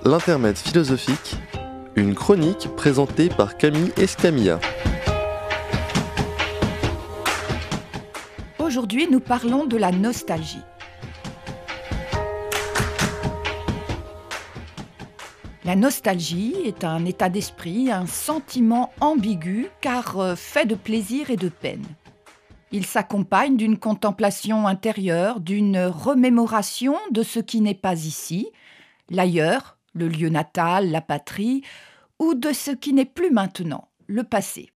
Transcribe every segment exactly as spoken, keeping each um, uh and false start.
L'intermède philosophique, une chronique présentée par Camille Escamilla. Aujourd'hui, nous parlons de la nostalgie. La nostalgie est un état d'esprit, un sentiment ambigu car euh, fait de plaisir et de peine. Il s'accompagne d'une contemplation intérieure, d'une remémoration de ce qui n'est pas ici, l'ailleurs, le lieu natal, la patrie, ou de ce qui n'est plus maintenant, le passé.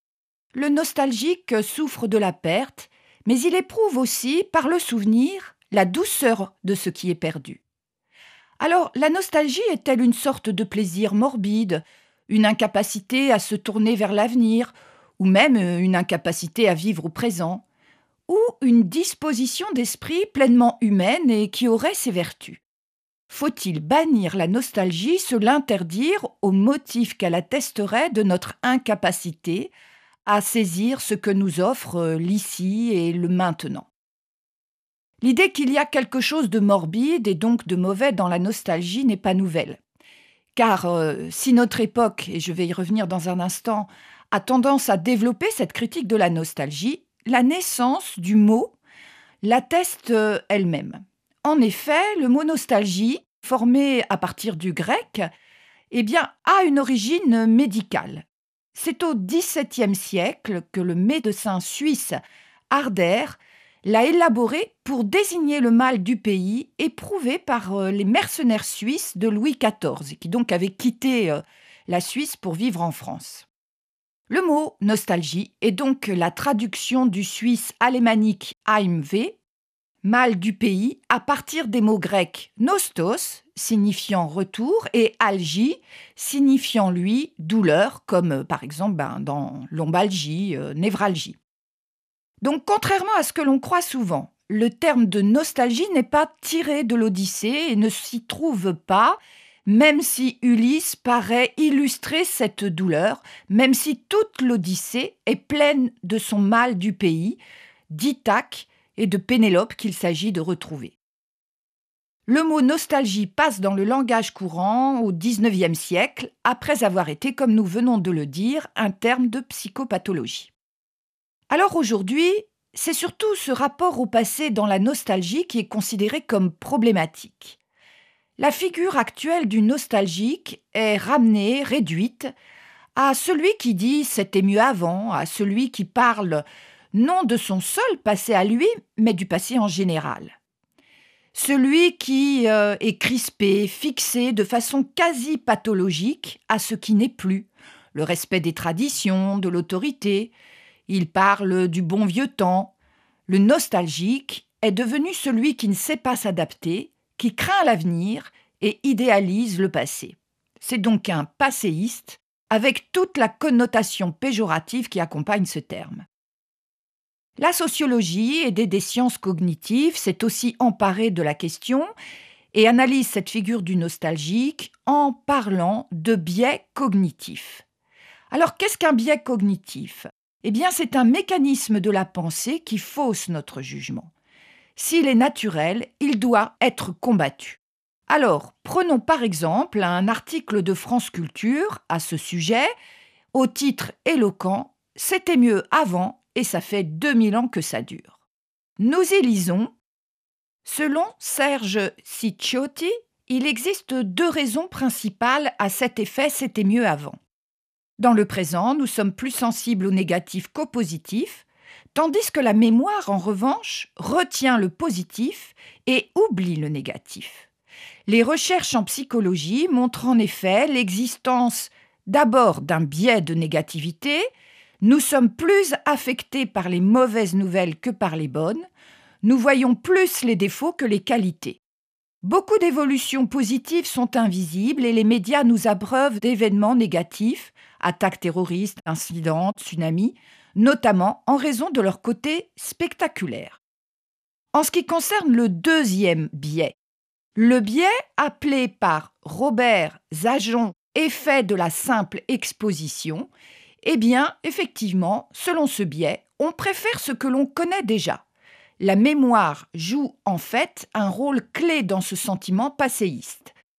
Le nostalgique souffre de la perte, mais il éprouve aussi, par le souvenir, la douceur de ce qui est perdu. Alors, la nostalgie est-elle une sorte de plaisir morbide, une incapacité à se tourner vers l'avenir, ou même une incapacité à vivre au présent, ou une disposition d'esprit pleinement humaine et qui aurait ses vertus? Faut-il bannir la nostalgie, se l'interdire au motif qu'elle attesterait de notre incapacité à saisir ce que nous offre l'ici et le maintenant? L'idée qu'il y a quelque chose de morbide et donc de mauvais dans la nostalgie n'est pas nouvelle. Car euh, si notre époque, et je vais y revenir dans un instant, a tendance à développer cette critique de la nostalgie, la naissance du mot l'atteste euh, elle-même. En effet, le mot nostalgie, formé à partir du grec, eh bien, a une origine médicale. C'est au dix-septième siècle que le médecin suisse Harder l'a élaboré pour désigner le mal du pays éprouvé par les mercenaires suisses de Louis quatorze, qui donc avaient quitté la Suisse pour vivre en France. Le mot « nostalgie » est donc la traduction du suisse alémanique Heimweh, mal du pays, à partir des mots grecs « nostos » signifiant « retour » et « algie » signifiant, lui, « douleur », comme par exemple ben, dans lombalgie, euh, névralgie. Donc, contrairement à ce que l'on croit souvent, le terme de nostalgie n'est pas tiré de l'Odyssée et ne s'y trouve pas, même si Ulysse paraît illustrer cette douleur, même si toute l'Odyssée est pleine de son mal du pays, d'Ithaque et de Pénélope qu'il s'agit de retrouver. Le mot nostalgie passe dans le langage courant au dix-neuvième siècle, après avoir été, comme nous venons de le dire, un terme de psychopathologie. Alors aujourd'hui, c'est surtout ce rapport au passé dans la nostalgie qui est considéré comme problématique. La figure actuelle du nostalgique est ramenée, réduite, à celui qui dit « c'était mieux avant », à celui qui parle non de son seul passé à lui, mais du passé en général. Celui qui euh, est crispé, fixé de façon quasi pathologique à ce qui n'est plus, le respect des traditions, de l'autorité. Il parle du bon vieux temps. Le nostalgique est devenu celui qui ne sait pas s'adapter, qui craint l'avenir et idéalise le passé. C'est donc un passéiste, avec toute la connotation péjorative qui accompagne ce terme. La sociologie, aidée des sciences cognitives, s'est aussi emparée de la question et analyse cette figure du nostalgique en parlant de biais cognitifs. Alors, qu'est-ce qu'un biais cognitif ? Eh bien, c'est un mécanisme de la pensée qui fausse notre jugement. S'il est naturel, il doit être combattu. Alors, prenons par exemple un article de France Culture à ce sujet, au titre éloquent « C'était mieux avant ». Et ça fait deux mille ans que ça dure. Nous y lisons. Selon Serge Cicciotti, il existe deux raisons principales à cet effet « c'était mieux avant ». Dans le présent, nous sommes plus sensibles au négatif qu'au positif, tandis que la mémoire, en revanche, retient le positif et oublie le négatif. Les recherches en psychologie montrent en effet l'existence d'abord d'un biais de négativité. Nous sommes plus affectés par les mauvaises nouvelles que par les bonnes. Nous voyons plus les défauts que les qualités. Beaucoup d'évolutions positives sont invisibles et les médias nous abreuvent d'événements négatifs, attaques terroristes, incidents, tsunamis, notamment en raison de leur côté spectaculaire. En ce qui concerne le deuxième biais, le biais appelé par Robert Zajon effet de la simple exposition, eh bien, effectivement, selon ce biais, on préfère ce que l'on connaît déjà. La mémoire joue en fait un rôle clé dans ce sentiment passéiste.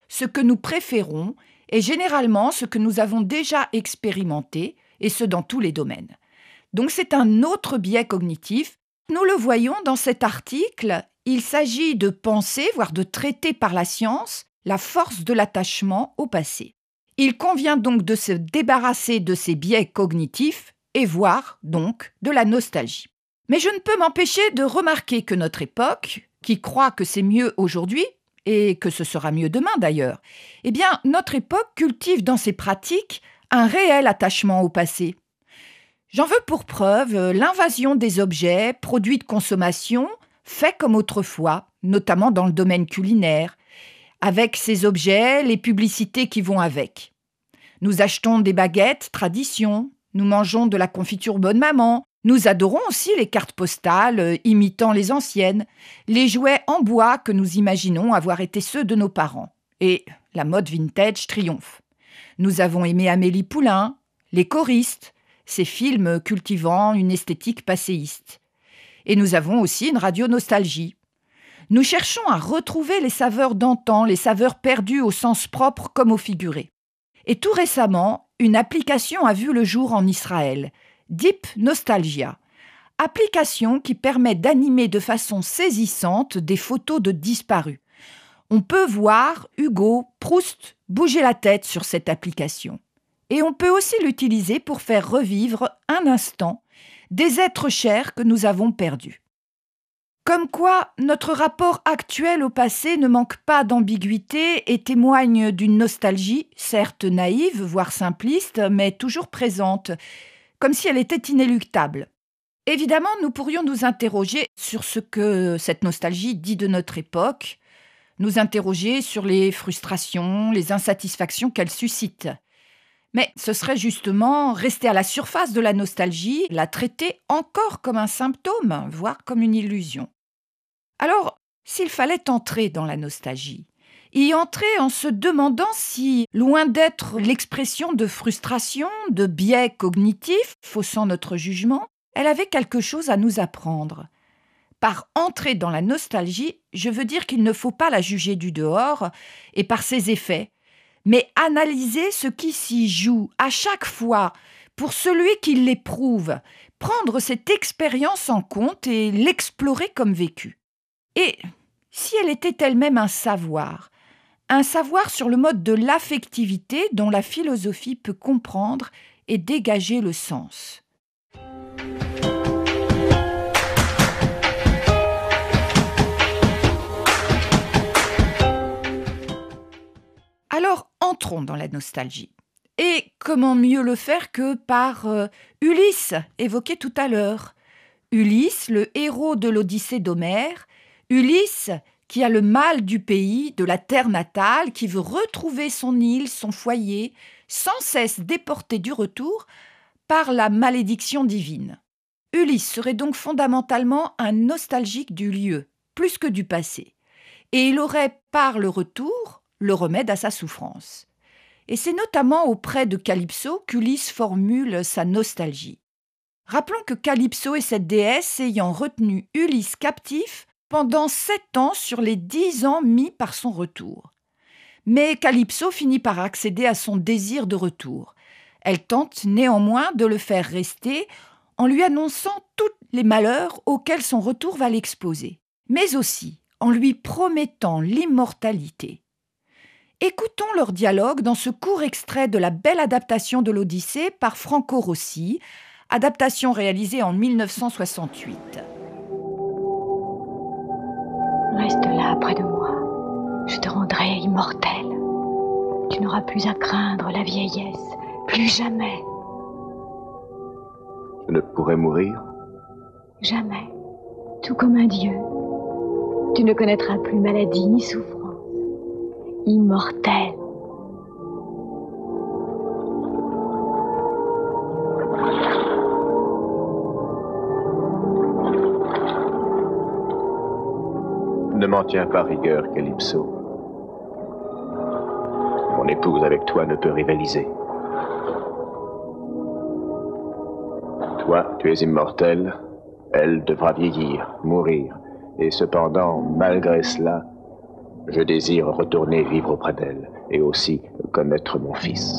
ce que nous préférons est généralement ce que nous avons déjà expérimenté, et ce dans tous les domaines. Donc c'est un autre biais cognitif. Nous le voyons dans cet article, il s'agit de penser, voire de traiter par la science, la force de l'attachement au passé. Il convient donc de se débarrasser de ces biais cognitifs et voir donc de la nostalgie. Mais je ne peux m'empêcher de remarquer que notre époque, qui croit que c'est mieux aujourd'hui, et que ce sera mieux demain d'ailleurs, eh bien notre époque cultive dans ses pratiques un réel attachement au passé. J'en veux pour preuve l'invasion des objets, produits de consommation, faits comme autrefois, notamment dans le domaine culinaire, avec ces objets, les publicités qui vont avec. Nous achetons des baguettes, tradition, nous mangeons de la confiture bonne maman, nous adorons aussi les cartes postales euh, imitant les anciennes, les jouets en bois que nous imaginons avoir été ceux de nos parents. Et la mode vintage triomphe. Nous avons aimé Amélie Poulain, les choristes, ces films cultivant une esthétique passéiste. Et nous avons aussi une radio nostalgie. Nous cherchons à retrouver les saveurs d'antan, les saveurs perdues au sens propre comme au figuré. Et tout récemment, une application a vu le jour en Israël, Deep Nostalgia, application qui permet d'animer de façon saisissante des photos de disparus. On peut voir Hugo, Proust bouger la tête sur cette application. Et on peut aussi l'utiliser pour faire revivre un instant des êtres chers que nous avons perdus. Comme quoi, notre rapport actuel au passé ne manque pas d'ambiguïté et témoigne d'une nostalgie, certes naïve, voire simpliste, mais toujours présente, comme si elle était inéluctable. Évidemment, nous pourrions nous interroger sur ce que cette nostalgie dit de notre époque, nous interroger sur les frustrations, les insatisfactions qu'elle suscite. Mais ce serait justement rester à la surface de la nostalgie, la traiter encore comme un symptôme, voire comme une illusion. Alors, s'il fallait entrer dans la nostalgie, y entrer en se demandant si, loin d'être l'expression de frustration, de biais cognitifs, faussant notre jugement, elle avait quelque chose à nous apprendre. Par entrer dans la nostalgie, je veux dire qu'il ne faut pas la juger du dehors et par ses effets, mais analyser ce qui s'y joue à chaque fois pour celui qui l'éprouve, prendre cette expérience en compte et l'explorer comme vécue. Et si elle était elle-même un savoir, un savoir sur le mode de l'affectivité dont la philosophie peut comprendre et dégager le sens. Alors, entrons dans la nostalgie. Et comment mieux le faire que par euh, Ulysse, évoqué tout à l'heure. Ulysse, le héros de l'Odyssée d'Homère, Ulysse qui a le mal du pays, de la terre natale, qui veut retrouver son île, son foyer, sans cesse déporté du retour par la malédiction divine. Ulysse serait donc fondamentalement un nostalgique du lieu, plus que du passé. Et il aurait, par le retour, le remède à sa souffrance. Et c'est notamment auprès de Calypso qu'Ulysse formule sa nostalgie. Rappelons que Calypso est cette déesse ayant retenu Ulysse captif pendant sept ans sur les dix ans mis par son retour. Mais Calypso finit par accéder à son désir de retour. Elle tente néanmoins de le faire rester en lui annonçant tous les malheurs auxquels son retour va l'exposer, mais aussi en lui promettant l'immortalité. Écoutons leur dialogue dans ce court extrait de la belle adaptation de l'Odyssée par Franco Rossi, adaptation réalisée en mille neuf cent soixante-huit. Reste là près de moi, je te rendrai immortel. Tu n'auras plus à craindre la vieillesse, plus jamais. Je ne pourrai mourir? Jamais, tout comme un dieu. Tu ne connaîtras plus maladie ni souffrance. Immortel. Ne m'en tiens pas rigueur, Calypso. Mon épouse avec toi ne peut rivaliser. Toi, tu es immortel, elle devra vieillir, mourir, et cependant, malgré cela, Je désire retourner vivre auprès d'elle et aussi connaître mon fils.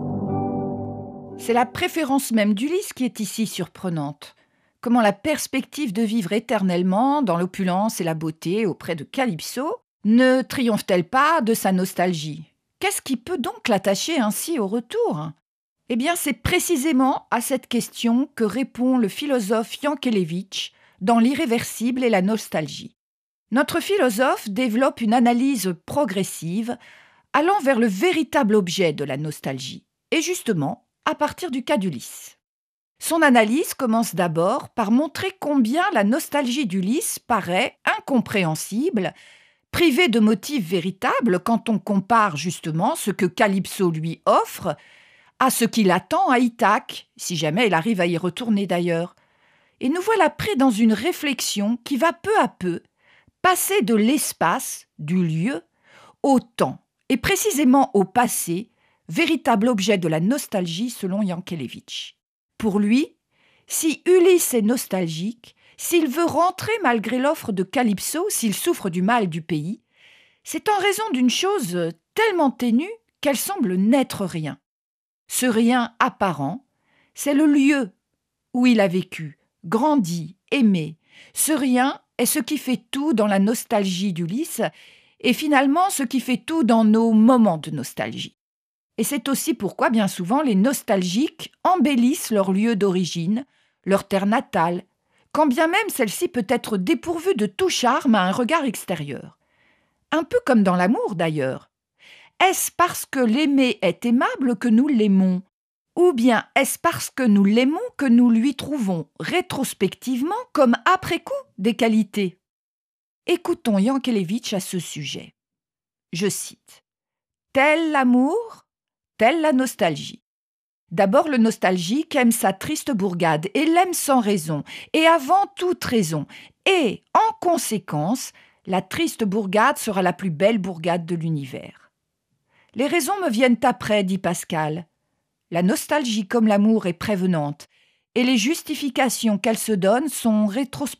C'est la préférence même d'Ulysse qui est ici surprenante. Comment la perspective de vivre éternellement dans l'opulence et la beauté auprès de Calypso ne triomphe-t-elle pas de sa nostalgie ? Qu'est-ce qui peut donc l'attacher ainsi au retour ? Eh bien, c'est précisément à cette question que répond le philosophe Yankelevitch dans L'irréversible et la nostalgie. Notre philosophe développe une analyse progressive allant vers le véritable objet de la nostalgie, et justement à partir du cas d'Ulysse. Son analyse commence d'abord par montrer combien la nostalgie d'Ulysse paraît incompréhensible, privée de motifs véritables quand on compare justement ce que Calypso lui offre à ce qu'il attend à Ithaque, si jamais il arrive à y retourner d'ailleurs. Et nous voilà pris dans une réflexion qui va peu à peu passer de l'espace, du lieu, au temps, et précisément au passé, véritable objet de la nostalgie selon Yankelevitch. Pour lui, si Ulysse est nostalgique, s'il veut rentrer malgré l'offre de Calypso, s'il souffre du mal du pays, c'est en raison d'une chose tellement ténue qu'elle semble n'être rien. Ce rien apparent, c'est le lieu où il a vécu, grandi, aimé. Ce rien est ce qui fait tout dans la nostalgie d'Ulysse et finalement ce qui fait tout dans nos moments de nostalgie. Et c'est aussi pourquoi bien souvent les nostalgiques embellissent leur lieu d'origine, leur terre natale, quand bien même celle-ci peut être dépourvue de tout charme à un regard extérieur. Un peu comme dans l'amour d'ailleurs. Est-ce parce que l'aimer est aimable que nous l'aimons ? Ou bien est-ce parce que nous l'aimons que nous lui trouvons rétrospectivement, comme après coup, des qualités ? Écoutons Yankelevitch à ce sujet. Je cite « Tel l'amour, telle la nostalgie. D'abord, le nostalgique aime sa triste bourgade et l'aime sans raison, et avant toute raison. Et, en conséquence, la triste bourgade sera la plus belle bourgade de l'univers. Les raisons me viennent après, dit Pascal. La nostalgie comme l'amour est prévenante, et les justifications qu'elle se donne sont rétrospectives. »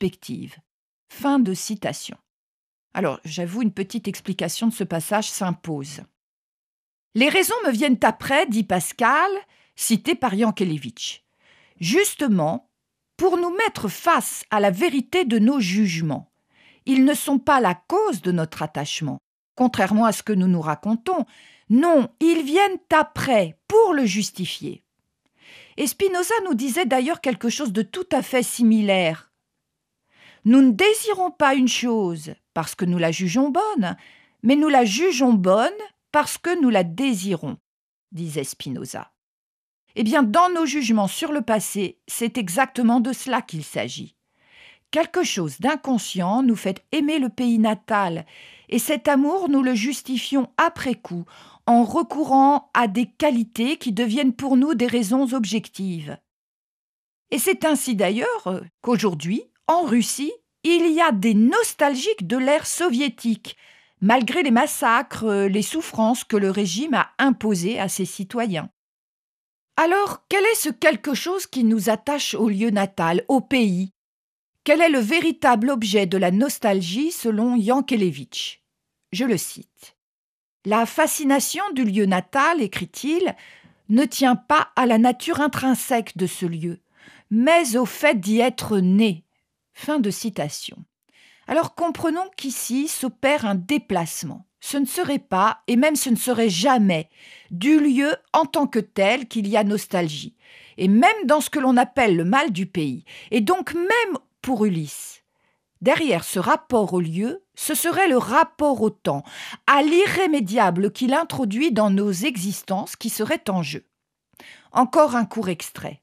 Fin de citation. Alors, j'avoue, une petite explication de ce passage s'impose. Les raisons me viennent après, dit Pascal, cité par Yankelevitch. Justement, pour nous mettre face à la vérité de nos jugements. Ils ne sont pas la cause de notre attachement, contrairement à ce que nous nous racontons. Non, ils viennent après, pour le justifier. Et Spinoza nous disait d'ailleurs quelque chose de tout à fait similaire. Nous ne désirons pas une chose parce que nous la jugeons bonne, mais nous la jugeons bonne parce que nous la désirons, disait Spinoza. Eh bien, dans nos jugements sur le passé, c'est exactement de cela qu'il s'agit. Quelque chose d'inconscient nous fait aimer le pays natal, et cet amour, nous le justifions après coup, en recourant à des qualités qui deviennent pour nous des raisons objectives. Et c'est ainsi d'ailleurs qu'aujourd'hui, en Russie, il y a des nostalgiques de l'ère soviétique, malgré les massacres, les souffrances que le régime a imposées à ses citoyens. Alors, quel est ce quelque chose qui nous attache au lieu natal, au pays ? Quel est le véritable objet de la nostalgie selon Yankelevitch ? Je le cite. « La fascination du lieu natal, écrit-il, ne tient pas à la nature intrinsèque de ce lieu, mais au fait d'y être né. » Fin de citation. Alors comprenons qu'ici s'opère un déplacement. Ce ne serait pas, et même ce ne serait jamais, du lieu en tant que tel qu'il y a nostalgie, et même dans ce que l'on appelle le mal du pays, et donc même pour Ulysse. Derrière ce rapport au lieu, ce serait le rapport au temps, à l'irrémédiable qu'il introduit dans nos existences qui serait en jeu. Encore un court extrait.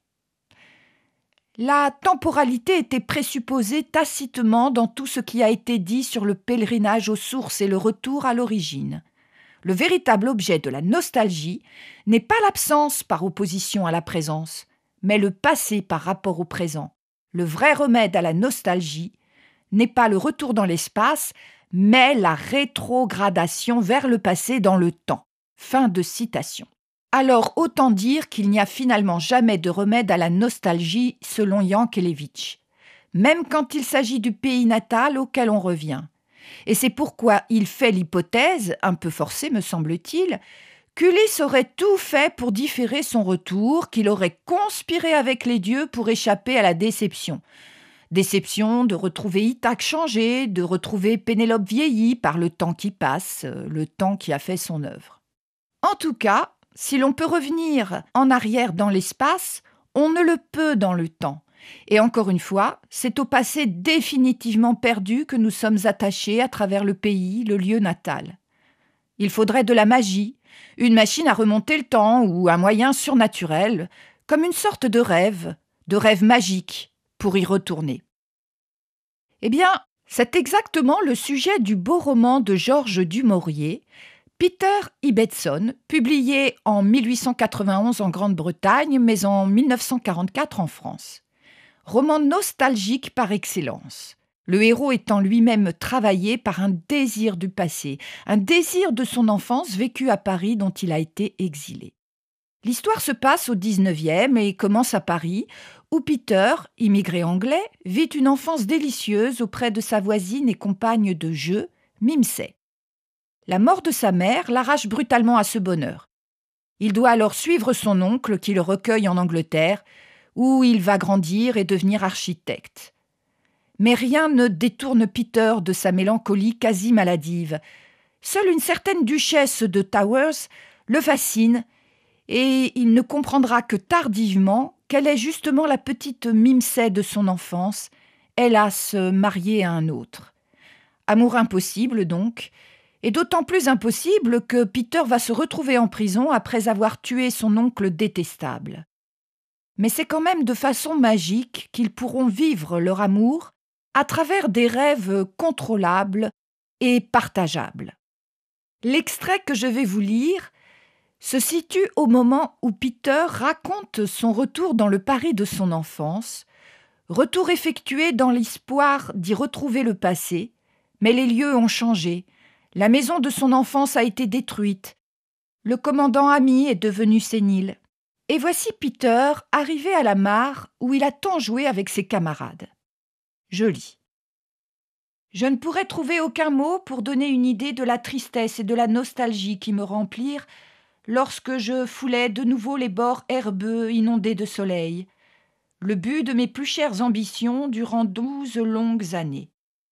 La temporalité était présupposée tacitement dans tout ce qui a été dit sur le pèlerinage aux sources et le retour à l'origine. Le véritable objet de la nostalgie n'est pas l'absence par opposition à la présence, mais le passé par rapport au présent. Le vrai remède à la nostalgie n'est pas le retour dans l'espace, mais la rétrogradation vers le passé dans le temps. Fin de citation. Alors autant dire qu'il n'y a finalement jamais de remède à la nostalgie selon Yankelevitch, même quand il s'agit du pays natal auquel on revient. Et c'est pourquoi il fait l'hypothèse, un peu forcée me semble-t-il, qu'Ulysse aurait tout fait pour différer son retour, qu'il aurait conspiré avec les dieux pour échapper à la déception. Déception de retrouver Ithaque changé, de retrouver Pénélope vieillie par le temps qui passe, le temps qui a fait son œuvre. En tout cas, si l'on peut revenir en arrière dans l'espace, on ne le peut dans le temps. Et encore une fois, c'est au passé définitivement perdu que nous sommes attachés à travers le pays, le lieu natal. Il faudrait de la magie, une machine à remonter le temps ou un moyen surnaturel, comme une sorte de rêve, de rêve magique, pour y retourner. Eh bien, c'est exactement le sujet du beau roman de Georges Dumaurier, Peter Ibbetson, publié en mille huit cent quatre-vingt-onze en Grande-Bretagne, mais en mille neuf cent quarante-quatre en France. Roman nostalgique par excellence. Le héros étant lui-même travaillé par un désir du passé, un désir de son enfance vécue à Paris dont il a été exilé. L'histoire se passe au dix-neuvième et commence à Paris, où Peter, immigré anglais, vit une enfance délicieuse auprès de sa voisine et compagne de jeu, Mimsey. La mort de sa mère l'arrache brutalement à ce bonheur. Il doit alors suivre son oncle qui le recueille en Angleterre, où il va grandir et devenir architecte. Mais rien ne détourne Peter de sa mélancolie quasi maladive. Seule une certaine duchesse de Towers le fascine, et il ne comprendra que tardivement qu'elle est justement la petite Mimsey de son enfance, hélas mariée à un autre. Amour impossible donc, et d'autant plus impossible que Peter va se retrouver en prison après avoir tué son oncle détestable. Mais c'est quand même de façon magique qu'ils pourront vivre leur amour à travers des rêves contrôlables et partageables. L'extrait que je vais vous lire se situe au moment où Peter raconte son retour dans le Paris de son enfance, retour effectué dans l'espoir d'y retrouver le passé, mais les lieux ont changé, la maison de son enfance a été détruite, le commandant ami est devenu sénile. Et voici Peter arrivé à la mare où il a tant joué avec ses camarades. Je lis. Je ne pourrais trouver aucun mot pour donner une idée de la tristesse et de la nostalgie qui me remplirent lorsque je foulais de nouveau les bords herbeux inondés de soleil, le but de mes plus chères ambitions durant douze longues années.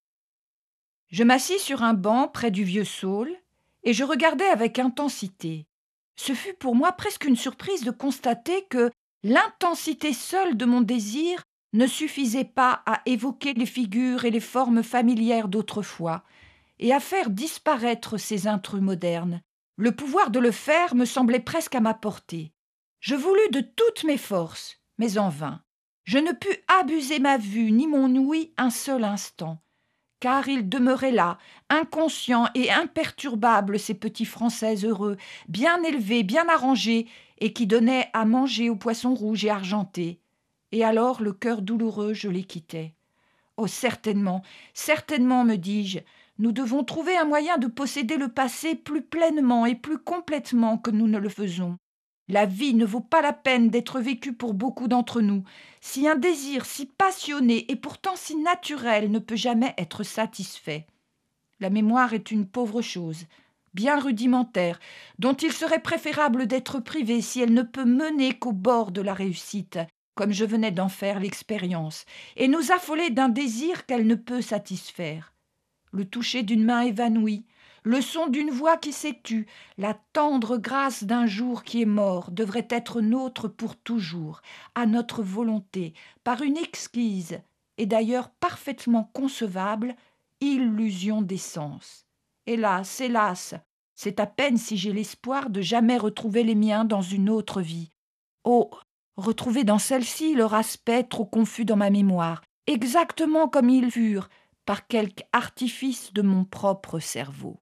Je m'assis sur un banc près du vieux saule et je regardais avec intensité. Ce fut pour moi presque une surprise de constater que l'intensité seule de mon désir ne suffisait pas à évoquer les figures et les formes familières d'autrefois et à faire disparaître ces intrus modernes. Le pouvoir de le faire me semblait presque à ma portée. Je voulus de toutes mes forces, mais en vain. Je ne pus abuser ma vue ni mon ouïe un seul instant, car ils demeuraient là, inconscients et imperturbables, ces petits Français heureux, bien élevés, bien arrangés, et qui donnaient à manger aux poissons rouges et argentés. Et alors le cœur douloureux, je les quittais. Oh, certainement, certainement, me dis-je, nous devons trouver un moyen de posséder le passé plus pleinement et plus complètement que nous ne le faisons. La vie ne vaut pas la peine d'être vécue pour beaucoup d'entre nous, si un désir si passionné et pourtant si naturel ne peut jamais être satisfait. La mémoire est une pauvre chose, bien rudimentaire, dont il serait préférable d'être privé si elle ne peut mener qu'au bord de la réussite, comme je venais d'en faire l'expérience, et nous affoler d'un désir qu'elle ne peut satisfaire. Le toucher d'une main évanouie, le son d'une voix qui s'est tue, la tendre grâce d'un jour qui est mort devrait être nôtre pour toujours, à notre volonté, par une exquise, et d'ailleurs parfaitement concevable, illusion des sens. Hélas, hélas, c'est à peine si j'ai l'espoir de jamais retrouver les miens dans une autre vie. Oh, retrouver dans celle-ci leur aspect trop confus dans ma mémoire, exactement comme ils furent, par quelque artifice de mon propre cerveau.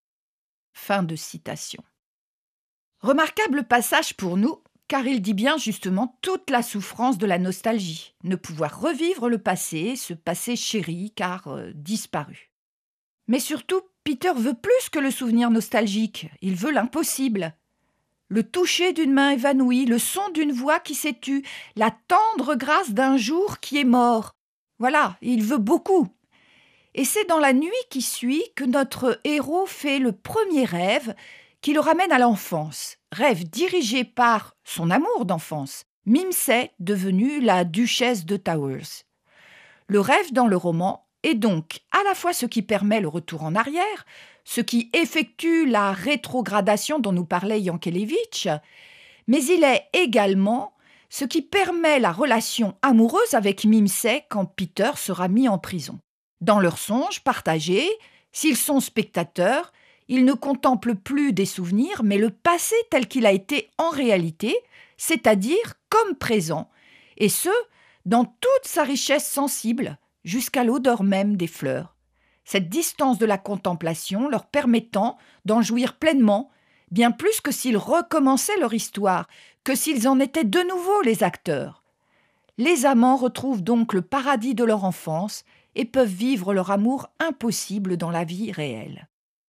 Fin de citation. Remarquable passage pour nous, car il dit bien justement toute la souffrance de la nostalgie, ne pouvoir revivre le passé, ce passé chéri car euh, disparu. Mais surtout, Peter veut plus que le souvenir nostalgique, il veut l'impossible. Le toucher d'une main évanouie, le son d'une voix qui s'est tue, la tendre grâce d'un jour qui est mort. Voilà, il veut beaucoup. Et c'est dans la nuit qui suit que notre héros fait le premier rêve qui le ramène à l'enfance, rêve dirigé par son amour d'enfance, Mimsay, devenue la duchesse de Towers. Le rêve dans le roman est donc à la fois ce qui permet le retour en arrière, ce qui effectue la rétrogradation dont nous parlait Yankelevitch, mais il est également ce qui permet la relation amoureuse avec Mimsay quand Peter sera mis en prison. Dans leurs songes partagés, s'ils sont spectateurs, ils ne contemplent plus des souvenirs, mais le passé tel qu'il a été en réalité, c'est-à-dire comme présent, et ce, dans toute sa richesse sensible, jusqu'à l'odeur même des fleurs. Cette distance de la contemplation leur permettant d'en jouir pleinement, bien plus que s'ils recommençaient leur histoire, que s'ils en étaient de nouveau les acteurs. Les amants retrouvent donc le paradis de leur enfance et peuvent vivre leur amour impossible dans la vie réelle.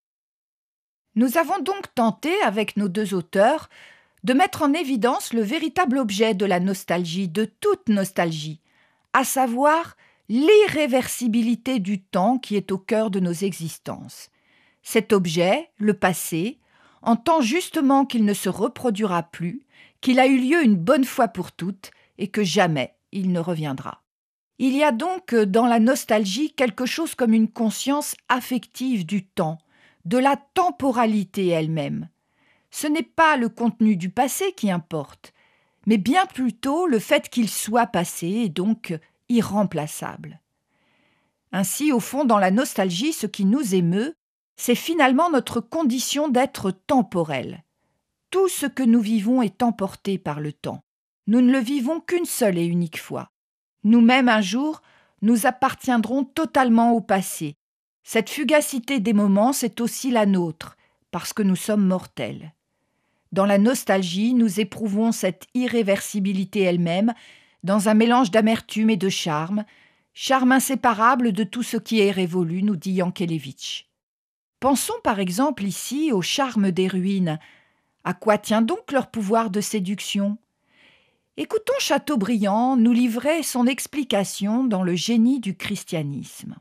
Nous avons donc tenté, avec nos deux auteurs, de mettre en évidence le véritable objet de la nostalgie, de toute nostalgie, à savoir l'irréversibilité du temps qui est au cœur de nos existences. Cet objet, le passé, entend justement qu'il ne se reproduira plus, qu'il a eu lieu une bonne fois pour toutes et que jamais il ne reviendra. Il y a donc dans la nostalgie quelque chose comme une conscience affective du temps, de la temporalité elle-même. Ce n'est pas le contenu du passé qui importe, mais bien plutôt le fait qu'il soit passé et donc irremplaçable. Ainsi, au fond, dans la nostalgie, ce qui nous émeut, c'est finalement notre condition d'être temporel. Tout ce que nous vivons est emporté par le temps. Nous ne le vivons qu'une seule et unique fois. Nous-mêmes, un jour, nous appartiendrons totalement au passé. Cette fugacité des moments, c'est aussi la nôtre, parce que nous sommes mortels. Dans la nostalgie, nous éprouvons cette irréversibilité elle-même, dans un mélange d'amertume et de charme, charme inséparable de tout ce qui est révolu, nous dit Yankelevitch. Pensons par exemple ici au charme des ruines. À quoi tient donc leur pouvoir de séduction ? Écoutons Chateaubriand nous livrer son explication dans Le génie du christianisme.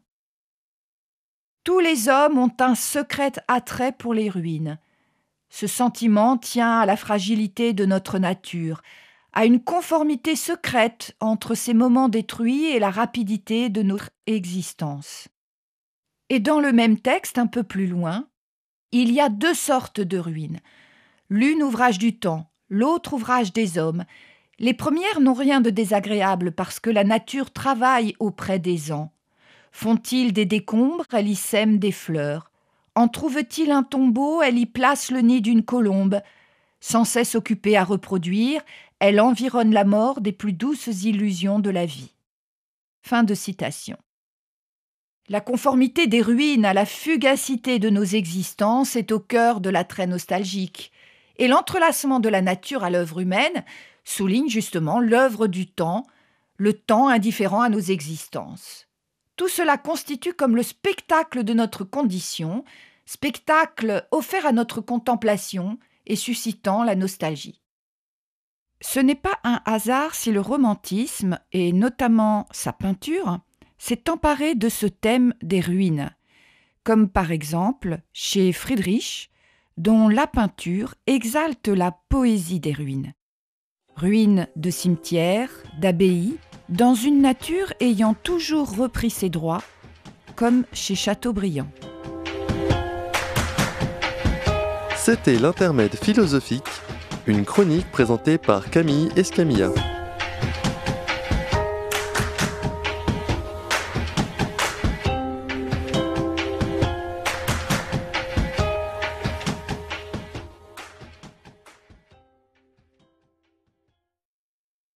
Tous les hommes ont un secret attrait pour les ruines. Ce sentiment tient à la fragilité de notre nature, à une conformité secrète entre ces moments détruits et la rapidité de notre existence. Et dans le même texte, un peu plus loin, il y a deux sortes de ruines. L'une ouvrage du temps, l'autre ouvrage des hommes. Les premières n'ont rien de désagréable parce que la nature travaille auprès des ans. Font-ils des décombres, elle y sème des fleurs. En trouve-t-il un tombeau, elle y place le nid d'une colombe. Sans cesse occupée à reproduire, elle environne la mort des plus douces illusions de la vie. Fin de citation. La conformité des ruines à la fugacité de nos existences est au cœur de l'attrait nostalgique, et l'entrelacement de la nature à l'œuvre humaine souligne justement l'œuvre du temps, le temps indifférent à nos existences. Tout cela constitue comme le spectacle de notre condition, spectacle offert à notre contemplation et suscitant la nostalgie. Ce n'est pas un hasard si le romantisme, et notamment sa peinture, s'est emparé de ce thème des ruines, comme par exemple chez Friedrich, dont la peinture exalte la poésie des ruines. Ruines de cimetières, d'abbayes, dans une nature ayant toujours repris ses droits, comme chez Chateaubriand. C'était l'intermède philosophique, une chronique présentée par Camille Escamilla.